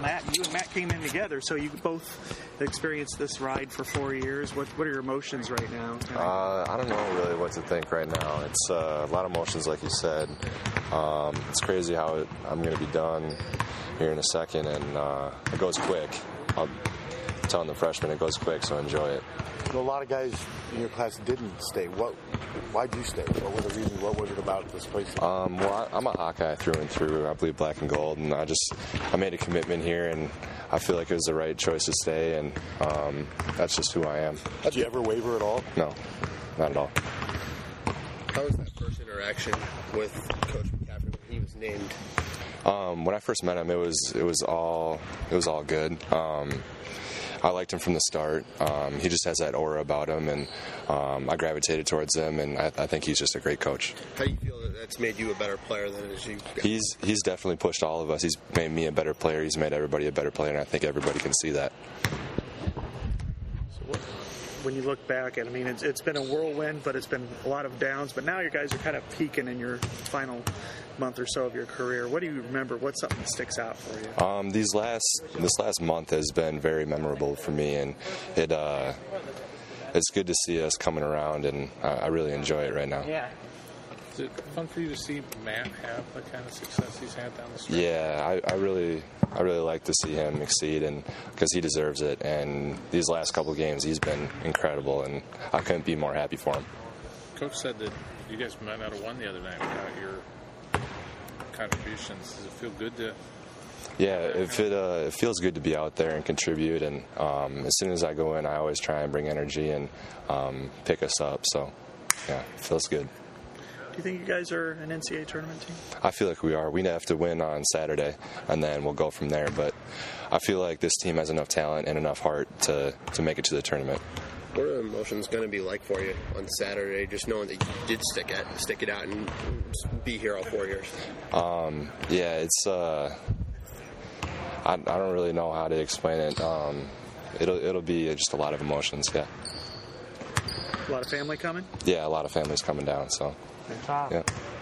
Matt. You and Matt came in together, so you both experienced this ride for 4 years. What are your emotions right now? I don't know really what to think right now. It's a lot of emotions, like you said. It's crazy how I'm going to be done here in a second, and it goes quick. I'm telling the freshmen it goes quick, so enjoy it. A lot of guys in your class didn't stay. Why'd you stay? What were the reasons? What was it about this place? Well, I'm a Hawkeye through and through. I bleed black and gold, and I made a commitment here, and I feel like it was the right choice to stay, and that's just who I am. Did you ever waver at all? No, not at all. How was that first interaction with Coach McCaffrey when he was named? When I first met him, it was all good. I liked him from the start. He just has that aura about him, and I gravitated towards him, and I think he's just a great coach. How do you feel that that's made you a better player than as you got? He's definitely pushed all of us. He's made me a better player. He's made everybody a better player, and I think everybody can see that. So when you look back, and I mean, it's been a whirlwind, but it's been a lot of downs. But now you guys are kind of peaking in your final month or so of your career. What do you remember? What's something that sticks out for you? This last month has been very memorable for me, and it's good to see us coming around, and I really enjoy it right now. Yeah. Is it fun for you to see Matt have the kind of success he's had down the stretch? Yeah, I really like to see him exceed, and because he deserves it. And these last couple of games, he's been incredible, and I couldn't be more happy for him. Coach said that you guys might not have won the other night without your contributions. Does it feel good to? Yeah, it feels good to be out there and contribute. And as soon as I go in, I always try and bring energy and pick us up. So, yeah, it feels good. Do you think you guys are an NCAA tournament team? I feel like we are. We have to win on Saturday, and then we'll go from there. But I feel like this team has enough talent and enough heart to make it to the tournament. What are the emotions going to be like for you on Saturday, just knowing that you did stick it out and be here all 4 years? Yeah, it's I don't really know how to explain it. It'll be just a lot of emotions. Yeah. A lot of family coming? Yeah, a lot of families coming down. So. Good job. Yeah.